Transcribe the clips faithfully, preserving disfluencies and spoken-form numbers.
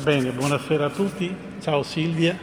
Bene, buonasera a tutti. Ciao Silvia.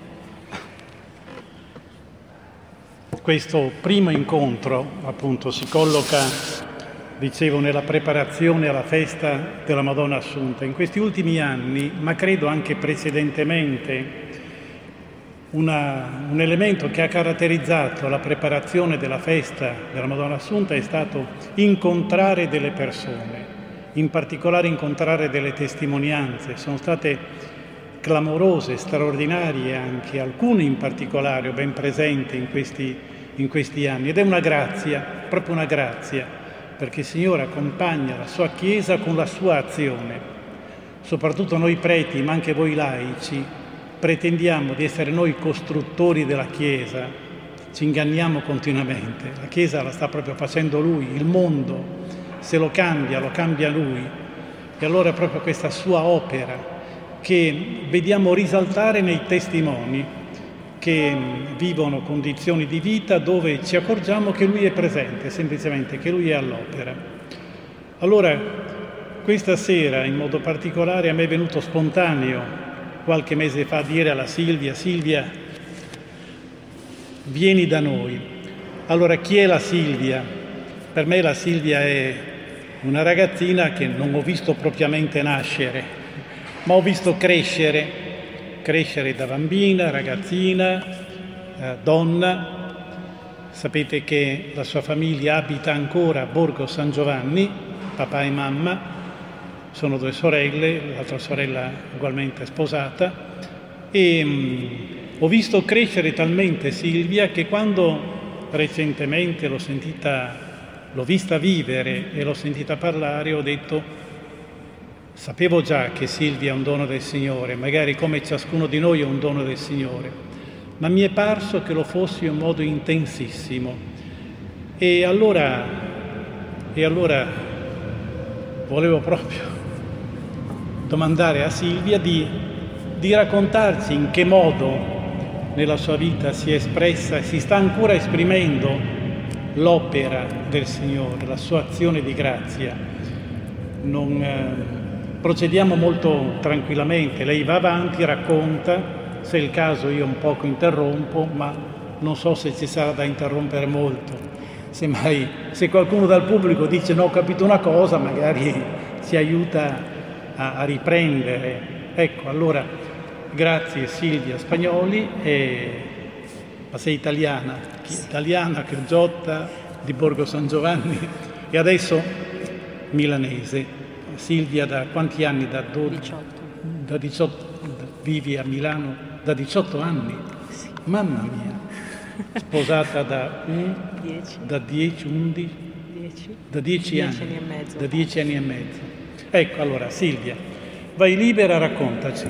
Questo primo incontro, appunto, si colloca, dicevo, nella preparazione alla festa della Madonna Assunta. In questi ultimi anni, ma credo anche precedentemente, una, un elemento che ha caratterizzato la preparazione della festa della Madonna Assunta è stato incontrare delle persone, in particolare incontrare delle testimonianze. Sono state clamorose, straordinarie anche, alcune in particolare, ho ben presente in questi, in questi anni, ed è una grazia, proprio una grazia, perché il Signore accompagna la sua Chiesa con la sua azione. Soprattutto noi preti, ma anche voi laici, pretendiamo di essere noi costruttori della Chiesa, ci inganniamo continuamente, la Chiesa la sta proprio facendo Lui, il mondo se lo cambia, lo cambia Lui, e allora è proprio questa sua opera che vediamo risaltare nei testimoni che vivono condizioni di vita dove ci accorgiamo che Lui è presente, semplicemente che Lui è all'opera. Allora, questa sera in modo particolare a me è venuto spontaneo qualche mese fa dire alla Silvia: Silvia, vieni da noi. Allora, chi è la Silvia? Per me la Silvia è una ragazzina che non ho visto propriamente nascere, ma ho visto crescere, crescere da bambina, ragazzina, eh, donna. Sapete che la sua famiglia abita ancora a Borgo San Giovanni, papà e mamma, sono due sorelle, l'altra sorella ugualmente sposata, e mh, ho visto crescere talmente Silvia che quando recentemente l'ho sentita L'ho vista vivere e l'ho sentita parlare, ho detto, sapevo già che Silvia è un dono del Signore, magari come ciascuno di noi è un dono del Signore, ma mi è parso che lo fosse in modo intensissimo. E allora, e allora volevo proprio domandare a Silvia di, di raccontarci in che modo nella sua vita si è espressa e si sta ancora esprimendo l'opera del Signore, la sua azione di grazia. Non, eh, procediamo molto tranquillamente, lei va avanti, racconta, se è il caso io un poco interrompo, ma non so se ci sarà da interrompere molto. Semmai, se qualcuno dal pubblico dice no, ho capito una cosa, magari ci aiuta a, a riprendere. Ecco, allora, grazie Silvia Spagnoli. E ma sei italiana, italiana, Crogiotta, di Borgo San Giovanni, e adesso milanese. Silvia, da quanti anni? Da dodici? diciotto. Da diciotto, vivi a Milano da diciotto anni? Sì. Mamma mia! Sposata da dieci. Da dieci, undici? dieci. Da dieci anni. anni e mezzo. Da dieci anni e mezzo. Ecco, allora, Silvia, vai libera, raccontaci.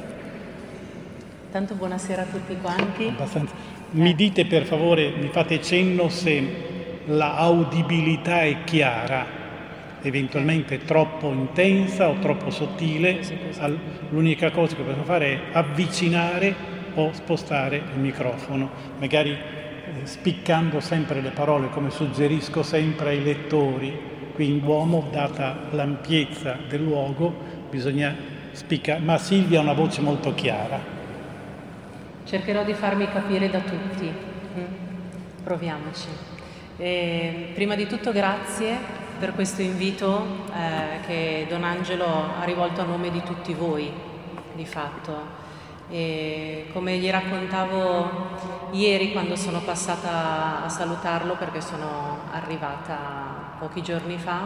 Tanto buonasera a tutti quanti. Abbastanza. Mi dite per favore, mi fate cenno se la audibilità è chiara, eventualmente troppo intensa o troppo sottile. L'unica cosa che posso fare è avvicinare o spostare il microfono, magari eh, spiccando sempre le parole, come suggerisco sempre ai lettori. Qui in Duomo, data l'ampiezza del luogo, bisogna spiccare, ma Silvia ha una voce molto chiara. Cercherò di farmi capire da tutti. Proviamoci. E, prima di tutto grazie per questo invito eh, che Don Angelo ha rivolto a nome di tutti voi, di fatto. E, come gli raccontavo ieri quando sono passata a salutarlo, perché sono arrivata pochi giorni fa,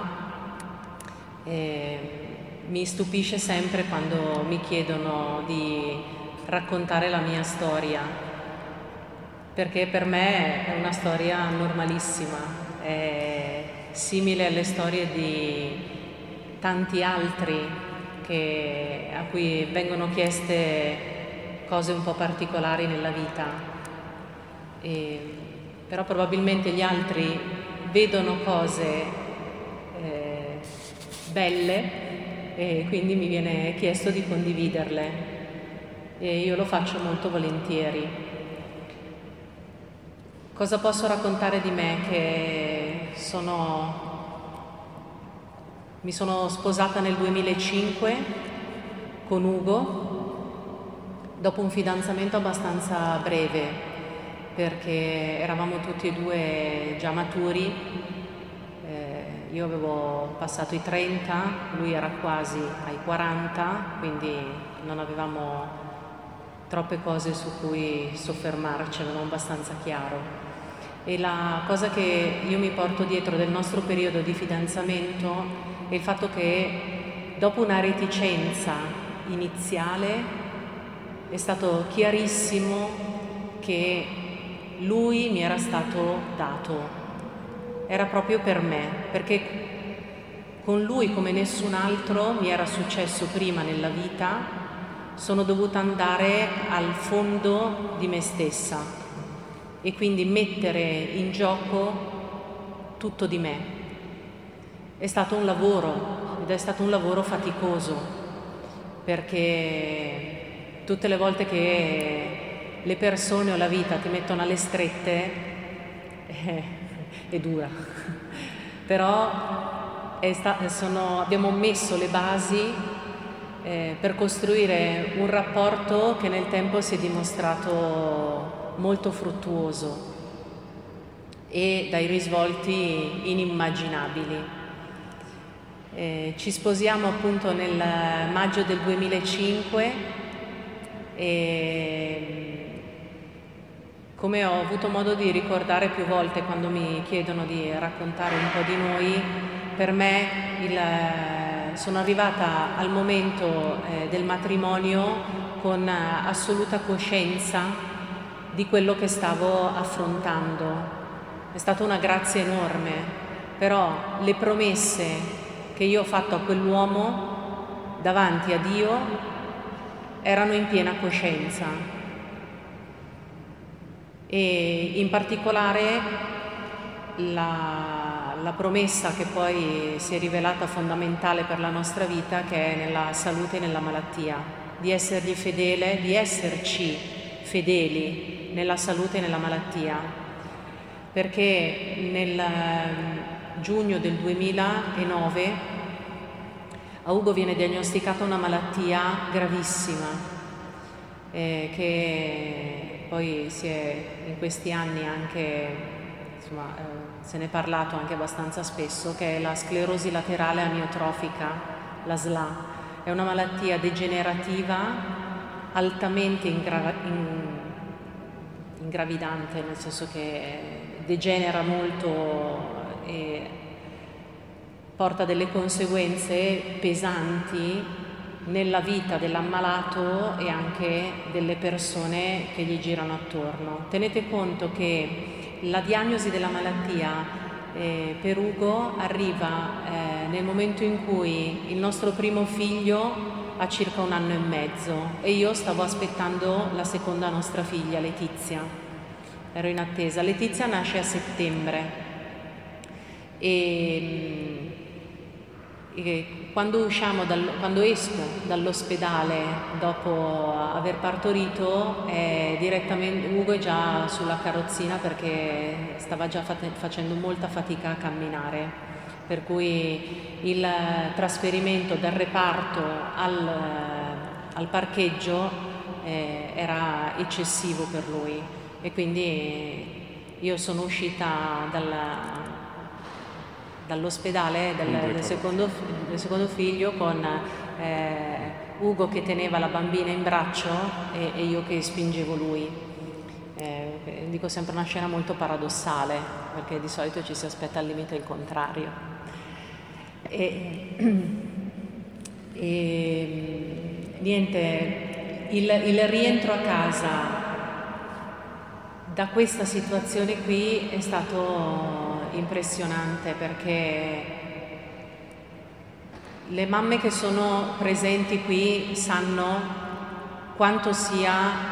e mi stupisce sempre quando mi chiedono di raccontare la mia storia, perché per me è una storia normalissima, è simile alle storie di tanti altri che, a cui vengono chieste cose un po' particolari nella vita. E, però probabilmente gli altri vedono cose eh, belle e quindi mi viene chiesto di condividerle. E io lo faccio molto volentieri. Cosa posso raccontare di me? Che sono... mi sono sposata nel duemilacinque con Ugo, dopo un fidanzamento abbastanza breve, perché eravamo tutti e due già maturi. Eh, io avevo passato i trenta, lui era quasi ai quaranta, quindi non avevamo troppe cose su cui soffermarci, avevamo abbastanza chiaro. E la cosa che io mi porto dietro del nostro periodo di fidanzamento è il fatto che dopo una reticenza iniziale è stato chiarissimo che lui mi era stato dato, era proprio per me, perché con lui come nessun altro mi era successo prima nella vita. Sono dovuta andare al fondo di me stessa e quindi mettere in gioco tutto di me. È stato un lavoro ed è stato un lavoro faticoso, perché tutte le volte che le persone o la vita ti mettono alle strette eh, è dura. Però è sta- sono, abbiamo messo le basi Eh, per costruire un rapporto che nel tempo si è dimostrato molto fruttuoso e dai risvolti inimmaginabili. Eh, ci sposiamo appunto nel maggio del duemilacinque e, come ho avuto modo di ricordare più volte quando mi chiedono di raccontare un po' di noi, per me il sono arrivata al momento eh, del matrimonio con eh, assoluta coscienza di quello che stavo affrontando. È stata una grazia enorme, però le promesse che io ho fatto a quell'uomo davanti a Dio erano in piena coscienza. E in particolare la la promessa che poi si è rivelata fondamentale per la nostra vita, che è nella salute e nella malattia, di essergli fedele, di esserci fedeli nella salute e nella malattia, perché nel giugno del duemilanove a Ugo viene diagnosticata una malattia gravissima, eh, che poi si è in questi anni anche, insomma, eh, se ne è parlato anche abbastanza spesso, che è la sclerosi laterale amiotrofica, la S L A. È una malattia degenerativa altamente ingra- in, ingravidante, nel senso che degenera molto e porta delle conseguenze pesanti nella vita dell'ammalato e anche delle persone che gli girano attorno. Tenete conto che la diagnosi della malattia eh, per Ugo arriva eh, nel momento in cui il nostro primo figlio ha circa un anno e mezzo e io stavo aspettando la seconda nostra figlia, Letizia. Ero in attesa. Letizia nasce a settembre e, e quando, usciamo dal, quando esco dall'ospedale dopo aver partorito, eh, direttamente Ugo è già sulla carrozzina perché stava già fate, facendo molta fatica a camminare, per cui il trasferimento dal reparto al, al parcheggio eh, era eccessivo per lui e quindi io sono uscita dalla dall'ospedale del, del, secondo, del secondo figlio con eh, Ugo che teneva la bambina in braccio e, e io che spingevo lui. Eh, dico sempre una scena molto paradossale, perché di solito ci si aspetta al limite il contrario. E, e niente, il, il rientro a casa da questa situazione qui è stato impressionante, perché le mamme che sono presenti qui sanno quanto sia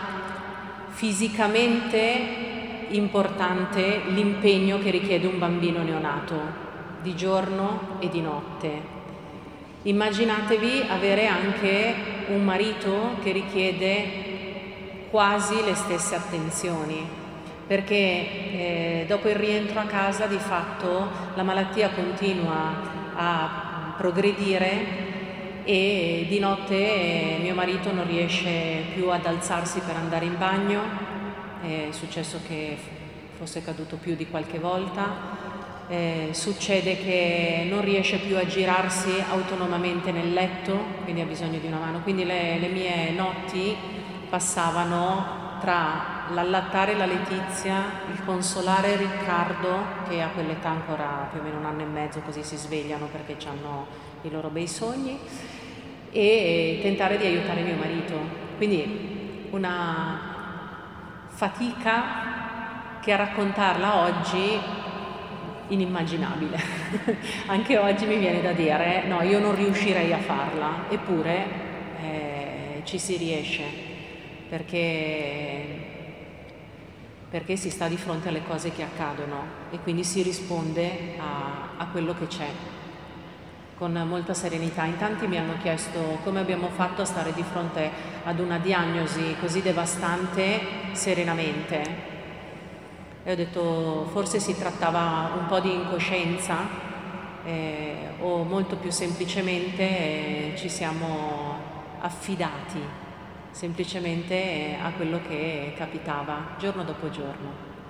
fisicamente importante l'impegno che richiede un bambino neonato, di giorno e di notte. Immaginatevi avere anche un marito che richiede quasi le stesse attenzioni, perché eh, dopo il rientro a casa di fatto la malattia continua a progredire e di notte mio marito non riesce più ad alzarsi per andare in bagno, è successo che fosse caduto più di qualche volta. Eh, succede che non riesce più a girarsi autonomamente nel letto, quindi ha bisogno di una mano. Quindi le, le mie notti passavano tra l'allattare la Letizia, il consolare Riccardo, che a quell'età ancora più o meno un anno e mezzo, così si svegliano perché hanno i loro bei sogni, e tentare di aiutare mio marito. Quindi una fatica che a raccontarla oggi inimmaginabile. Anche oggi mi viene da dire no, io non riuscirei a farla, eppure eh, ci si riesce perché, perché si sta di fronte alle cose che accadono e quindi si risponde a, a quello che c'è con molta serenità. In tanti mi hanno chiesto come abbiamo fatto a stare di fronte ad una diagnosi così devastante serenamente. E ho detto forse si trattava un po' di incoscienza eh, o molto più semplicemente eh, ci siamo affidati semplicemente eh, a quello che capitava giorno dopo giorno.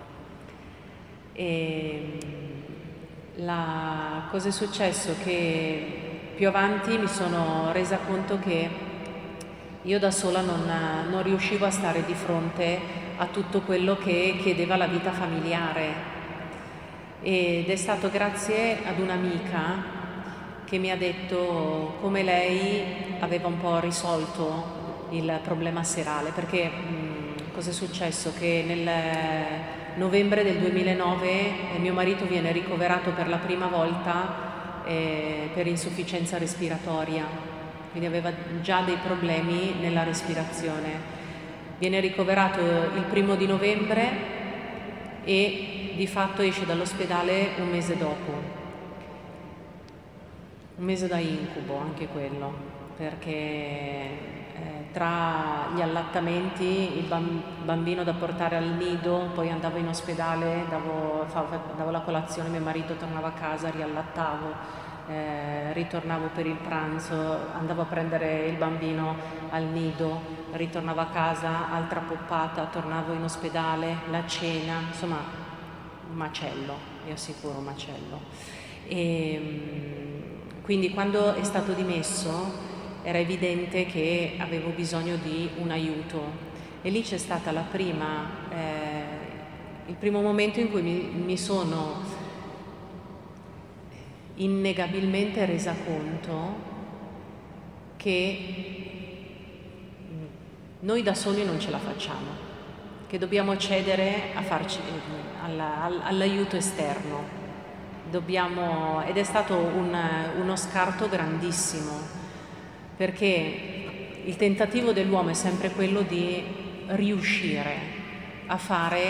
E la cosa è successo che più avanti mi sono resa conto che io da sola non, non riuscivo a stare di fronte a tutto quello che chiedeva la vita familiare, ed è stato grazie ad un'amica che mi ha detto come lei aveva un po' risolto il problema serale, perché mh, cosa è successo? Che nel novembre del duemilanove eh, mio marito viene ricoverato per la prima volta eh, per insufficienza respiratoria, quindi aveva già dei problemi nella respirazione. Viene ricoverato il primo di novembre e di fatto esce dall'ospedale un mese dopo. Un mese da incubo anche quello, perché eh, tra gli allattamenti, il bambino da portare al nido, poi andavo in ospedale, davo, davo la colazione, mio marito tornava a casa, riallattavo. Eh, ritornavo per il pranzo, andavo a prendere il bambino al nido, ritornavo a casa, altra poppata, tornavo in ospedale, la cena, insomma un macello, vi assicuro un macello. E quindi quando è stato dimesso era evidente che avevo bisogno di un aiuto e lì c'è stata la prima, eh, il primo momento in cui mi, mi sono innegabilmente resa conto che noi da soli non ce la facciamo, che dobbiamo cedere a farci, alla, all'aiuto esterno. Dobbiamo, ed è stato un, uno scarto grandissimo, perché il tentativo dell'uomo è sempre quello di riuscire a fare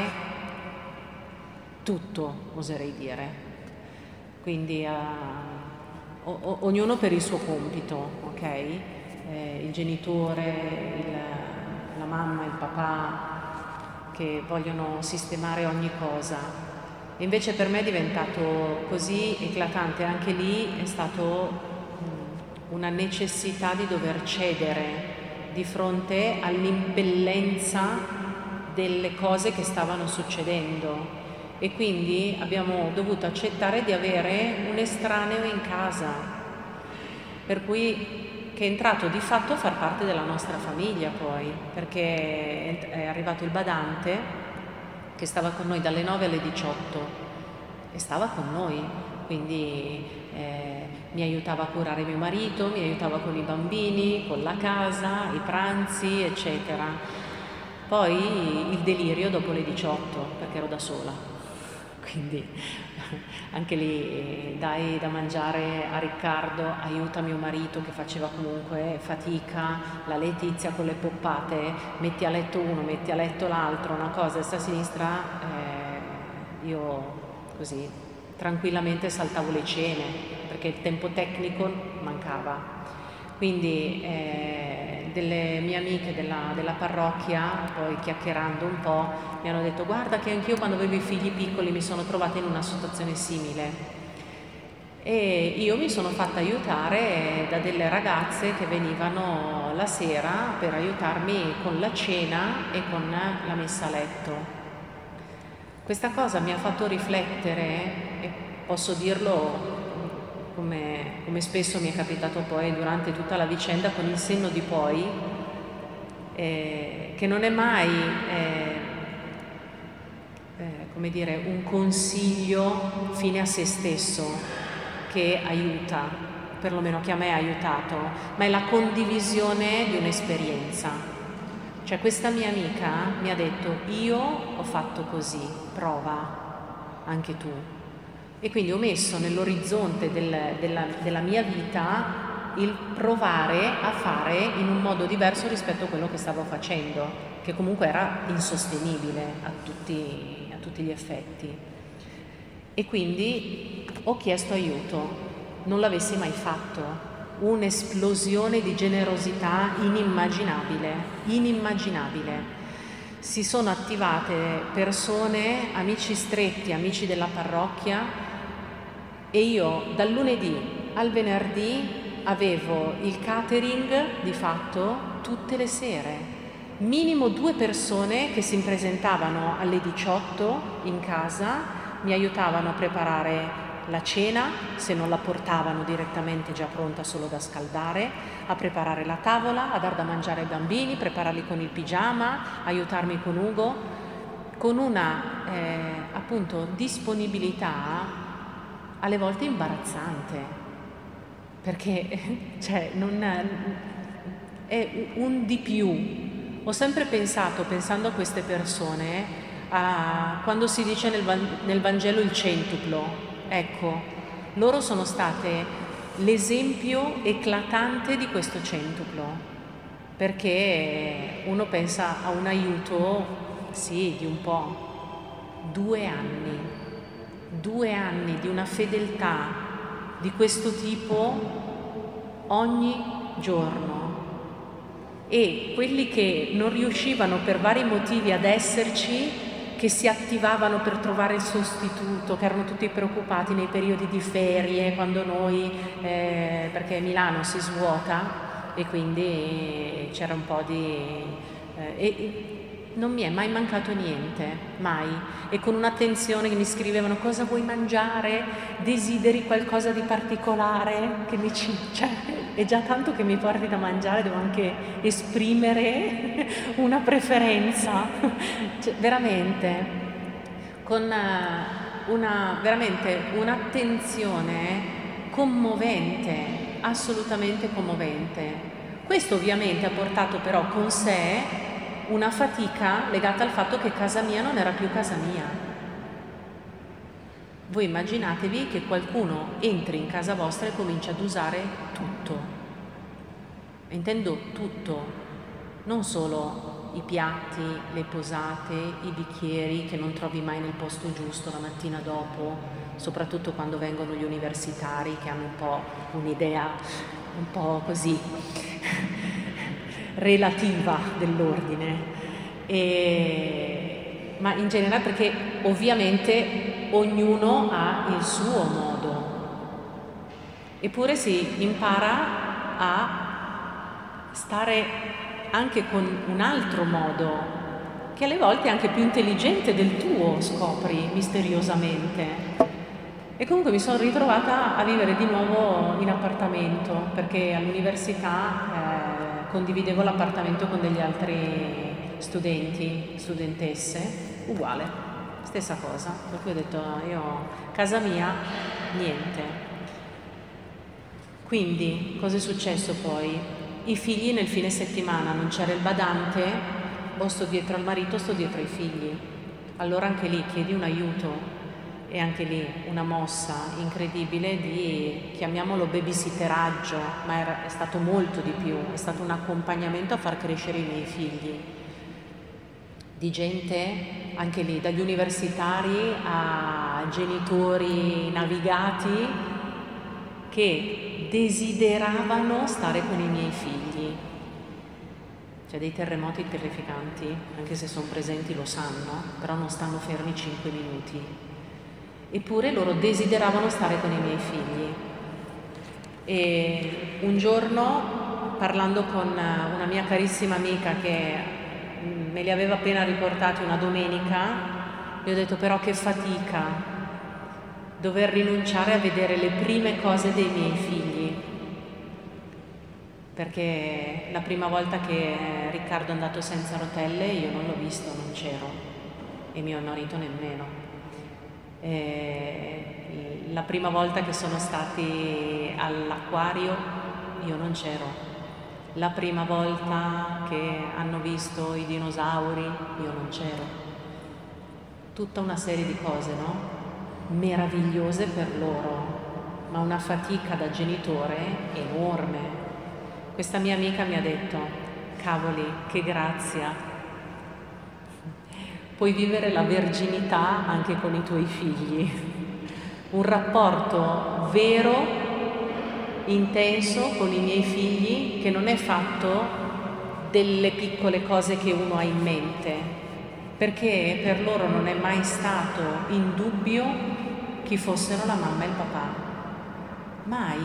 tutto, oserei dire. Quindi uh, o, o, ognuno per il suo compito, ok? Eh, il genitore, il, la mamma, il papà, che vogliono sistemare ogni cosa. E invece per me è diventato così eclatante, anche lì è stato mh, una necessità di dover cedere di fronte all'impellenza delle cose che stavano succedendo. E quindi abbiamo dovuto accettare di avere un estraneo in casa, per cui che è entrato di fatto a far parte della nostra famiglia poi, perché è arrivato il badante che stava con noi dalle nove alle diciotto e stava con noi, quindi eh, mi aiutava a curare mio marito, mi aiutava con i bambini, con la casa, i pranzi, eccetera. Poi il delirio dopo le diciotto, perché ero da sola. Quindi anche lì dai da mangiare a Riccardo, aiuta mio marito che faceva comunque fatica, la Letizia con le poppate, metti a letto uno, metti a letto l'altro, una cosa destra a sinistra, eh, io così tranquillamente saltavo le cene perché il tempo tecnico mancava. Quindi eh, delle mie amiche della, della parrocchia, poi chiacchierando un po', mi hanno detto guarda che anch'io quando avevo i figli piccoli mi sono trovata in una situazione simile e io mi sono fatta aiutare da delle ragazze che venivano la sera per aiutarmi con la cena e con la messa a letto. Questa cosa mi ha fatto riflettere, e posso dirlo come, come spesso mi è capitato poi durante tutta la vicenda con il senno di poi, eh, che non è mai eh, eh, come dire, un consiglio fine a se stesso che aiuta, perlomeno che a me ha aiutato, ma è la condivisione di un'esperienza. Cioè questa mia amica mi ha detto: io ho fatto così, prova anche tu. E quindi ho messo nell'orizzonte del, della, della mia vita il provare a fare in un modo diverso rispetto a quello che stavo facendo, che comunque era insostenibile a tutti, a tutti gli effetti. E quindi ho chiesto aiuto, non l'avessi mai fatto. Un'esplosione di generosità inimmaginabile, inimmaginabile. Si sono attivate persone, amici stretti, amici della parrocchia, e io dal lunedì al venerdì avevo il catering di fatto tutte le sere. Minimo due persone che si presentavano alle diciotto in casa, mi aiutavano a preparare la cena, se non la portavano direttamente già pronta solo da scaldare, a preparare la tavola, a dar da mangiare ai bambini, prepararli con il pigiama, aiutarmi con Ugo, con una eh, appunto disponibilità alle volte imbarazzante, perché cioè, non è un di più. Ho sempre pensato, pensando a queste persone, a quando si dice nel, nel Vangelo il centuplo. Ecco, loro sono state l'esempio eclatante di questo centuplo, perché uno pensa a un aiuto, sì, di un po', due anni, due anni di una fedeltà di questo tipo ogni giorno. E quelli che non riuscivano per vari motivi ad esserci, che si attivavano per trovare il sostituto, che erano tutti preoccupati nei periodi di ferie, quando noi, eh, perché Milano si svuota e quindi c'era un po' di... Eh, e non mi è mai mancato niente, mai. E con un'attenzione che mi scrivevano: cosa vuoi mangiare? Desideri qualcosa di particolare? Che mi ci... cioè, è già tanto che mi porti da mangiare, devo anche esprimere una preferenza. Cioè, veramente, con una, veramente un'attenzione commovente, assolutamente commovente. Questo ovviamente ha portato però con sé una fatica legata al fatto che casa mia non era più casa mia. Voi immaginatevi che qualcuno entri in casa vostra e comincia ad usare tutto. Intendo tutto, non solo i piatti, le posate, i bicchieri che non trovi mai nel posto giusto la mattina dopo, soprattutto quando vengono gli universitari che hanno un po' un'idea un po' così relativa dell'ordine, e, ma in generale, perché ovviamente ognuno ha il suo modo, eppure si impara a stare anche con un altro modo, che alle volte è anche più intelligente del tuo, scopri misteriosamente. E comunque mi sono ritrovata a vivere di nuovo in appartamento, perché all'università eh, condividevo l'appartamento con degli altri studenti, studentesse, uguale, stessa cosa. Per cui ho detto: io, casa mia, niente. Quindi, cosa è successo poi? I figli nel fine settimana, non c'era il badante, o sto dietro al marito, sto dietro ai figli. Allora anche lì chiedi un aiuto. E anche lì una mossa incredibile di, chiamiamolo babysitteraggio, ma era, è stato molto di più, è stato un accompagnamento a far crescere i miei figli, di gente anche lì, dagli universitari a genitori navigati che desideravano stare con i miei figli. Cioè dei terremoti terrificanti, anche se sono presenti lo sanno, però non stanno fermi cinque minuti. eppure loro desideravano stare con i miei figli. E un giorno, parlando con una mia carissima amica che me li aveva appena riportati una domenica, gli ho detto: però che fatica dover rinunciare a vedere le prime cose dei miei figli, perché la prima volta che Riccardo è andato senza rotelle io non l'ho visto, non c'ero, e mio marito nemmeno. E la prima volta che sono stati all'acquario io non c'ero, la prima volta che hanno visto i dinosauri io non c'ero. Tutta una serie di cose, no? Meravigliose per loro, ma una fatica da genitore enorme. Questa mia amica mi ha detto: cavoli, che grazia, puoi vivere la verginità anche con i tuoi figli, un rapporto vero, intenso con i miei figli, che non è fatto delle piccole cose che uno ha in mente, perché per loro non è mai stato in dubbio chi fossero la mamma e il papà. Mai.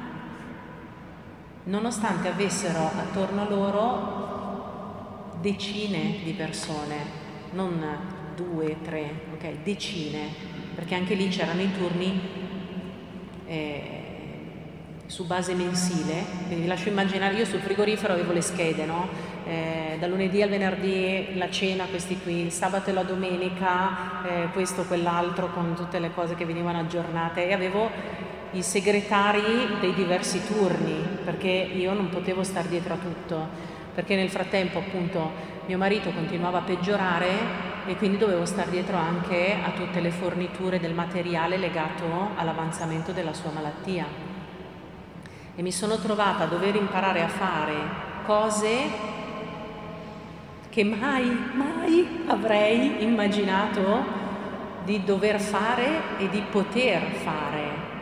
Nonostante avessero attorno a loro decine di persone, non due, tre, ok, decine, perché anche lì c'erano i turni eh, su base mensile. Quindi vi lascio immaginare, io sul frigorifero avevo le schede, no? Eh, da lunedì al venerdì la cena, questi qui, il sabato e la domenica eh, questo, quell'altro, con tutte le cose che venivano aggiornate, e avevo i segretari dei diversi turni, perché io non potevo star dietro a tutto, perché nel frattempo appunto mio marito continuava a peggiorare e quindi dovevo star dietro anche a tutte le forniture del materiale legato all'avanzamento della sua malattia, e mi sono trovata a dover imparare a fare cose che mai, mai avrei immaginato di dover fare e di poter fare.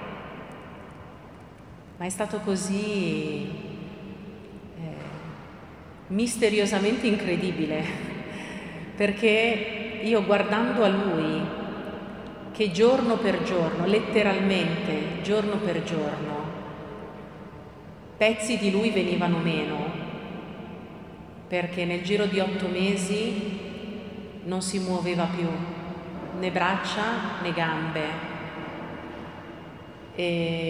Ma è stato così eh, misteriosamente incredibile, perché io, guardando a lui, che giorno per giorno, letteralmente giorno per giorno, pezzi di lui venivano meno, perché nel giro di otto mesi non si muoveva più, né braccia né gambe. E,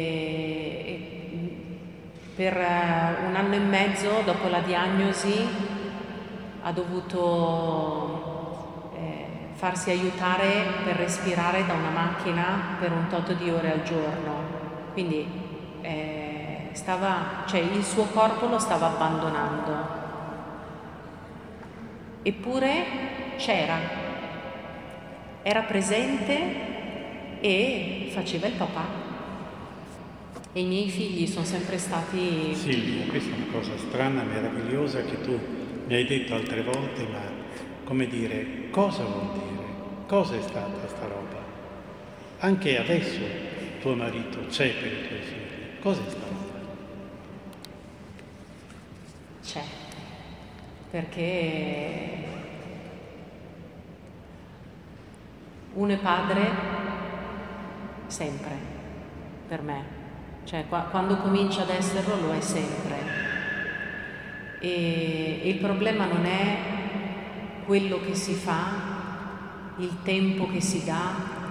e per un anno e mezzo dopo la diagnosi ha dovuto eh, farsi aiutare per respirare da una macchina per un tot di ore al giorno. Quindi eh, stava, cioè il suo corpo lo stava abbandonando. Eppure c'era, era presente e faceva il papà. E i miei figli sono sempre stati... Silvia, questa è una cosa strana, meravigliosa, che tu mi hai detto altre volte, ma come dire, cosa vuol dire? Cosa è stata sta roba? Anche adesso tuo marito c'è per i tuoi figli. Cosa è stato? C'è. Perché uno è padre sempre, per me, cioè qua, quando comincia ad esserlo lo è sempre, e, e il problema non è quello che si fa, il tempo che si dà,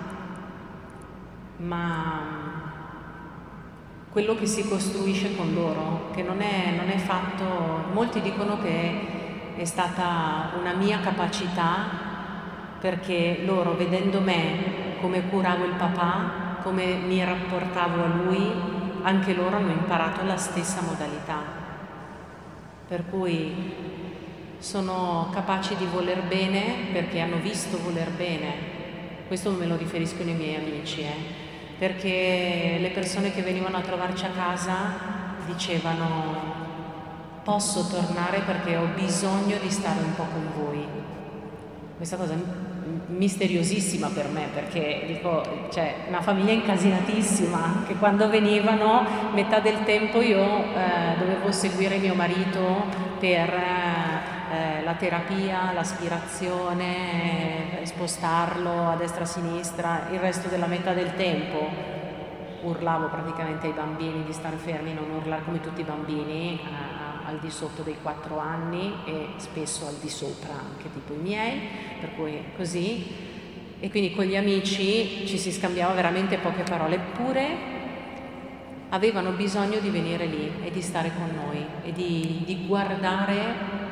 ma quello che si costruisce con loro, che non è, non è fatto, molti dicono che è stata una mia capacità, perché loro, vedendo me, come curavo il papà, come mi rapportavo a lui, anche loro hanno imparato la stessa modalità. Per cui sono capaci di voler bene perché hanno visto voler bene. Questo me lo riferiscono i miei amici, eh? Perché le persone che venivano a trovarci a casa dicevano: posso tornare perché ho bisogno di stare un po' con voi. Questa cosa è misteriosissima per me, perché dico, cioè, una famiglia incasinatissima, che quando venivano metà del tempo io eh, dovevo seguire mio marito per eh, la terapia, l'aspirazione, eh, spostarlo a destra a sinistra, il resto della metà del tempo urlavo praticamente ai bambini di stare fermi, non urlare come tutti i bambini eh, al di sotto dei quattro anni e spesso al di sopra anche tipo i miei, per cui così. E quindi con gli amici ci si scambiava veramente poche parole, eppure avevano bisogno di venire lì e di stare con noi e di, di guardare